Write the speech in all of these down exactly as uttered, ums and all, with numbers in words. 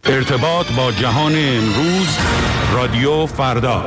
ارتباط با جهان امروز، رادیو فردا.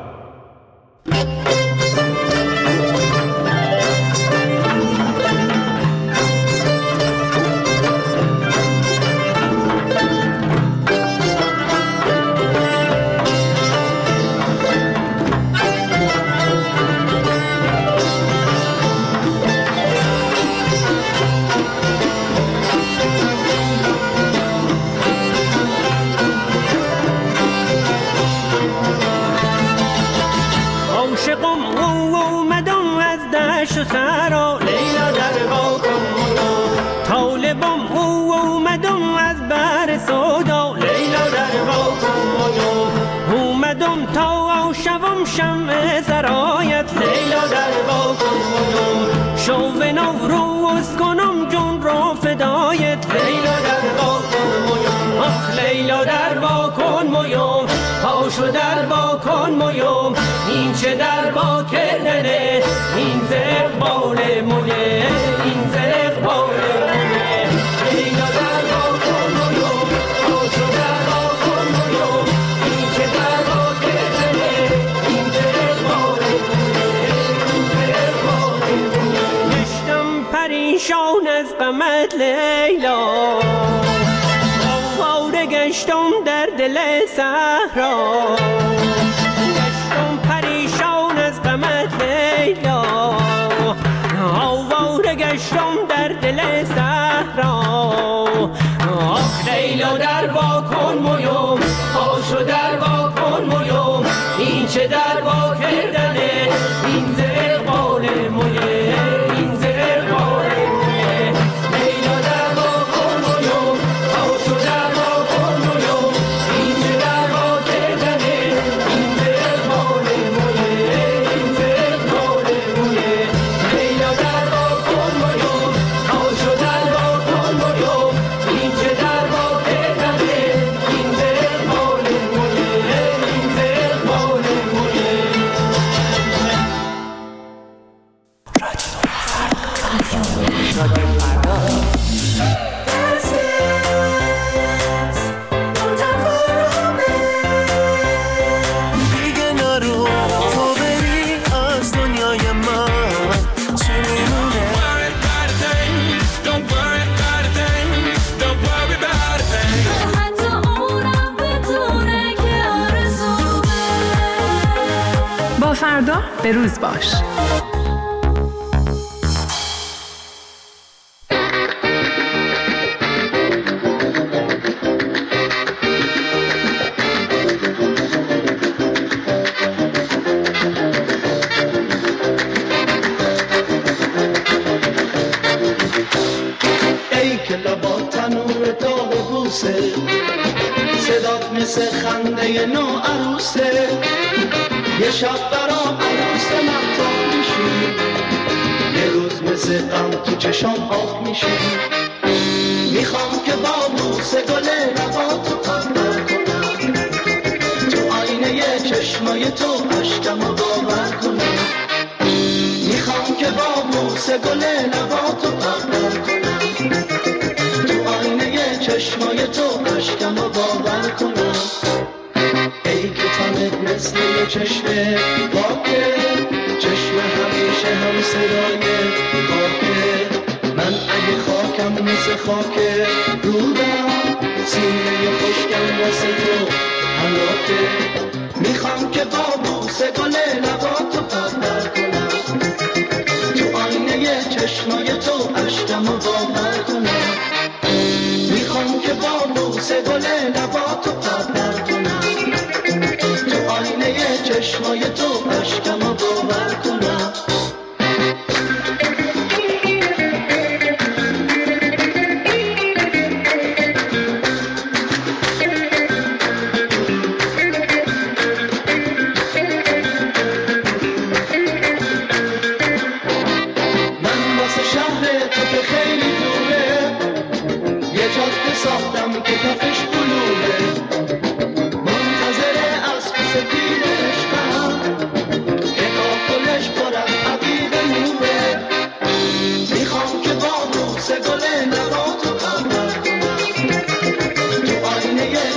شمع سرایت لیلا در با کن مدام، شو نوروز کنم جون رو فدایت لیلا در با کن مدام، آخ لیلا در با کن مدام، پاشو در با کن مدام، این چه در با کردنه، این زرق بال مویه، این زرق بال مویه، لیلا در با کن مدام، پاشو در با کن مدام، این چه در با کردنه، پریشان از غمت لیلا، آواره گشتم در دل صحرا، گشتم پریشان از غمت لیلا، آواره گشتم در دل صحرا، آخ لیلا در با کن مویم، پاشو در با کن مویم، این چه در با کردنه، این زرق بال مویه، این زرق بال مویه، لیلا در با کن مویم، پاشو در با کن مویم، این چه در با کردنه، این زرق بال مویه، این زرق بال مویه، لیلا در با کن مویم، پاشو در با کن مویم، این چه در با کردنه، این زرق بال مویه، این زرق بال مویه. دیگه نرو تو بری از دنیای من، چی میمونه؟ حتی اونم بدونه که آرزومه. با فردا به روز باش. ای که لبا تنور داغ بوسه، صدات مثل خنده نو عروسه، یه شب برام عروس مهتاب میشی، یه روز مثل غم تو چشام آب میشی، میخوام که با بوسه گل لباتو قبر کنم، تو آینه چشمای تو عشقمو باور کنم، میخوام که با بوسه گل لباتو قبر کنم، تو آینه چشمای تو عشقمو باور کنم، ای که تنت مثل یه چشم پاکه، چشم همیشه هم صدای خاکه، من اگه خاکم مثل خاکه رودم، سینه خشکم واسه تو حلاکه، میخوام که با بوسه گل لباتو قبر کنم، تو آینه چشمای تو عشقمو باور کنم، میخوام که با بوسه گل لباتو قبر کنم، تو آینه چشمای تو عشقمو باور کنم. من واسه شهر تو که خیلی دوره، یه جاده ساختم که کفش بلوره، منتظر اسب سفید عشقم که کاکلش پر از عقیق نوره، میخوام که با بوسه گل لباتو قبر کنم، تو آینه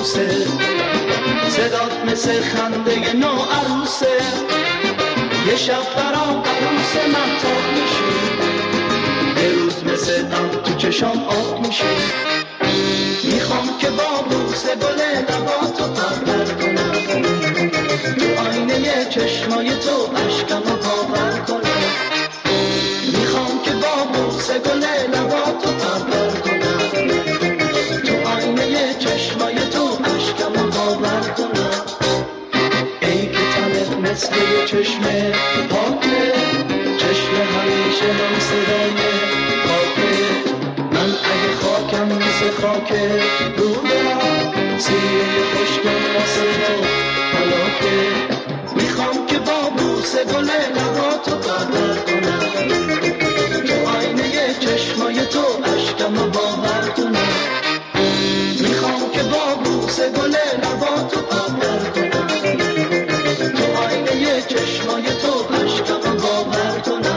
بوسه، صدات مثل خنده نو عروسه، یه شب برام عروس مهتاب میشی، یه روز مثل دم تو چشام آب میشی. میخوام که با بوسه گل لباتو پرور کنم، تو آینه چشمای تو عشقمو باور کنم. میخوام که با بوسه گل لباتو پرور کنم، تو آینه چشمای تو عشقمو باور کنم. ای که تنت مثل یه چشم پاکه، چشم همیشه هم صدای پاکه. من اگه خاکم مثل خاکه رو برم، سیره خوشگم واسه تو حلاکه. میخوام که با بوسه گل لباتو قدر کنم، تو آینه چشمای تو عشقمو باور کنم. میخوام که با بوسه گل لباتو قدر کنم، تو آینه چشمای تو عشقمو باور کنم.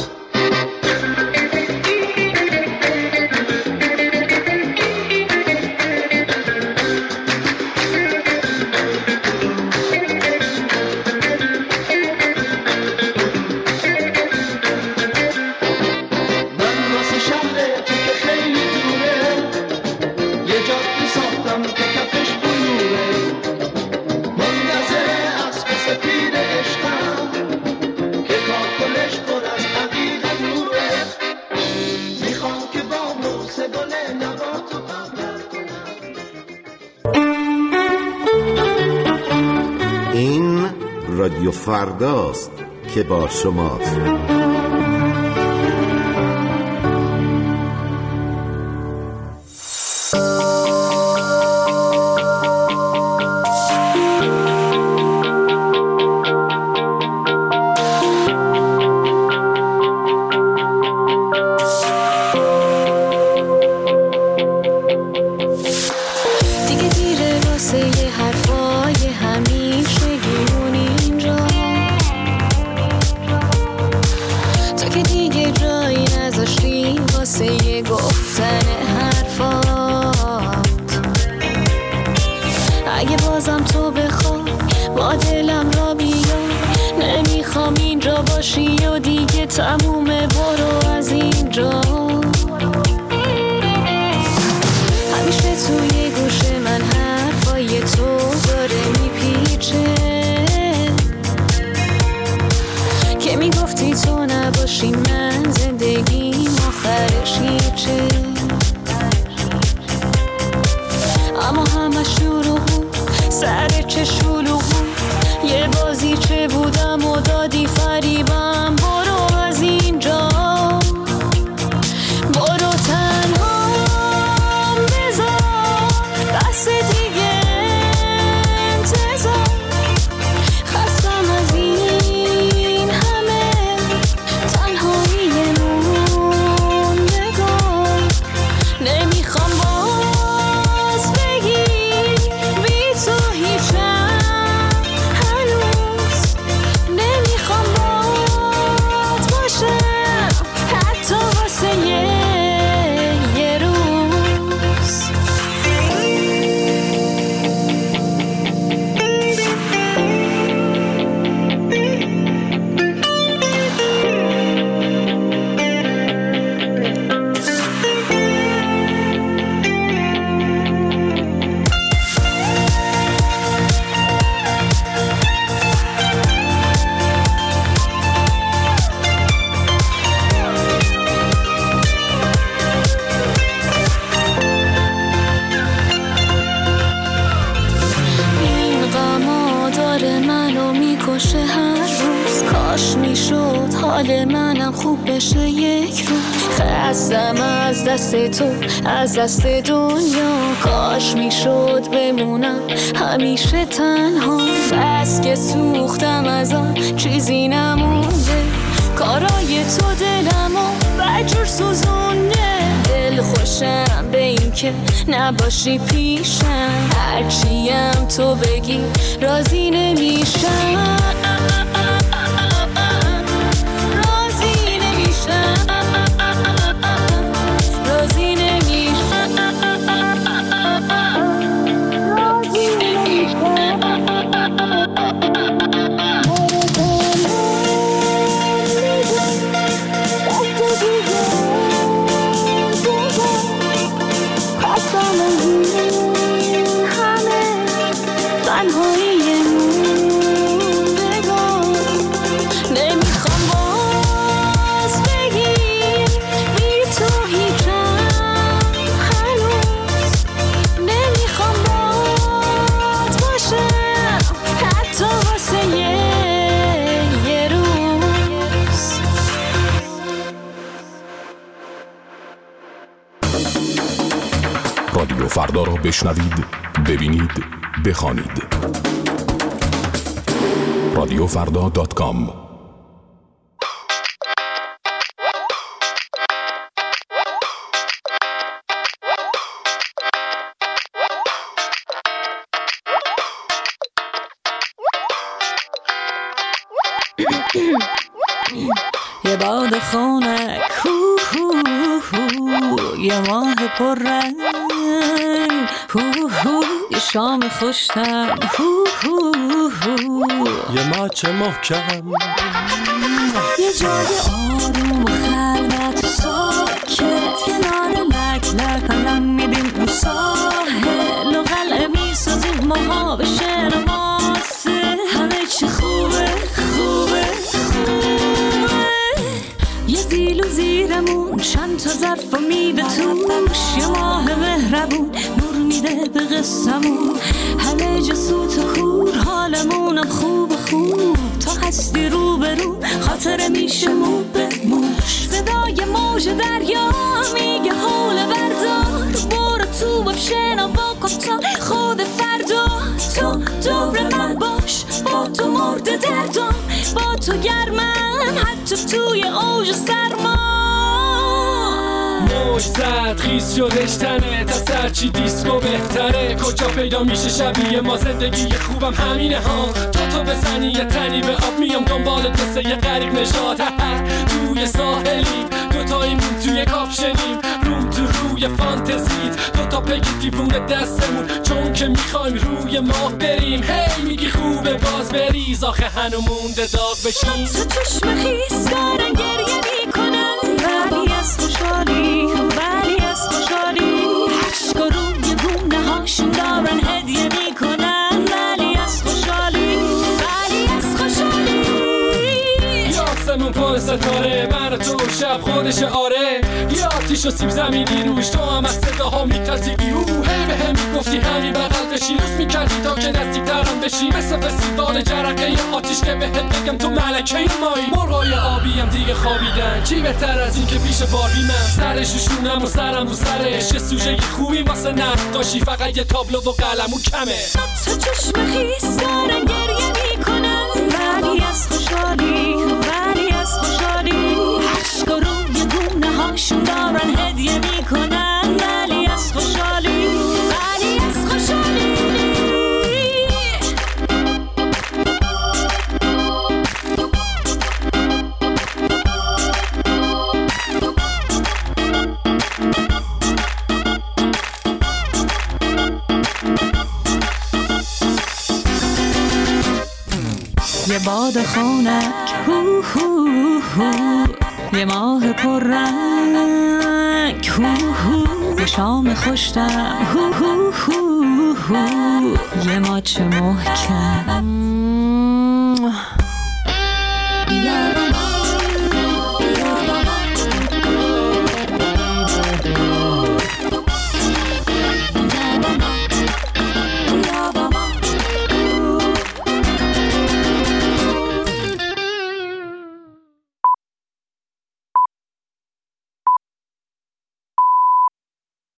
رادیو فرداست که با شماست. تمومه برو از اینجا. همیشه توی گوش من حرفای تو داره میپیچه، که میگفتی تو نباشی من زندگیم آخرش هیچه. اما همه شروع سر چه شلوغ، یه بازی چه بودم و دادی فریبم. برو از اینجا، برو تنها بذار بس دیگه انتظار. خستم از این همه تنهایی موندگار. نمیخوام باز بگی بی تو هیچم هنوز. نمیخوام باز باشم حتی واسه یه یه روز. این غما داره منو میکشه هر روز. کاش میشد حال منم خوب بشه یک روز. خستم از دست تو، از دست دنیا. کاش میشد بمونم همیشه تنها. بس که سوختم از آن چیزی نمونده. کارای تو دلمو بجور سوزونده. دل خوشم به این که نباشی پیشم. هرچیم تو بگی راضی نمیشم. راضی نمیشم. راضی نمیشم. رادیو فردا را بشنوید، ببینید، بخوانید. رادیو فردا دات کام. یه باد خونک هو هو هو، یه ماه پر رنگ هو هو، یه شام خوشتم هو هو هو، یه ماچ محکم، یه جای آروم و خلوت و ساکت، کنار لک لک علم میدیم اون ساحل و قلعه میسازیم ماها به شعر ماسه، همه چی خوبه خوبه خوبه، یه زیل و زیرمون چند تا ظرف و میوه توش، یه ماه مهربون نور میده به قصمون، همه جا سوت و خور، حالمونم خوب خوب، تا هستی رو برو خاطره میشه مو به موش، صدای موج دریا میگه حول بردار، برو تو بشنا با کن تا خود فردا، تو دور من باش، با تو مرد دردم، با تو گرمم حتی توی اوج سرما، موج زد خیز شدش تنه، تا سرچی دیسکو بهتره، کجا پیدا میشه شبیه ما زندگی خوبم همینه ها، تو تو بزنی یه تنی به آب میام دنبال قصه یه غریب نژاد، توی ساحلی دوتاییمون توی کاپشنیم، روم تو روی فانتزیت دوتا پگی دیوونه دستمون، چون که میخوایم روی ماه بریم، هی میگی خوبه باز بریز، آخه هنو مونده داغ بشیم، تو چشم خیس دارن گریه میکنن، ولی از خوشحالی ولی از خوشحالی، عشق و روی گونه هاشون دارن هدیه میکنن، ولی از خوشحالی ولی از خوشحالی، یاسمون پر ستاره من تو شب خودش آره، یه آتیش و سیب زمینی روش، تو هم از صداها میترسیدی او، هی به هم میگفتی همین بغل بشی، روز میکردی تا که نزدیک ترم بشی، مثل فستیوال جرقه ی آتیش که بهت بگم تو ملکه مایی، مرغای آبی هم دیگه خوابیدن، چی بهتر از این که پیش باربی من، سرش و شونم و سرم و سرش، یه سوژه خوبی واسه نقاشی، فقط یه تابلو و قلم و کمه، تو چشم خیس دارن گریه میکنن، ولی از خوشحالی ولی از خوشحالی، عشق و روی گونه هاشون دارن هدیه میکنن، ولی از خوشحالی ولی از خوشحالی، یه باد خونک هو هو هو، یه ماه پر رنگ هو هو، یه شام خوشتم هو هو هو هو، یه ماچ محکم،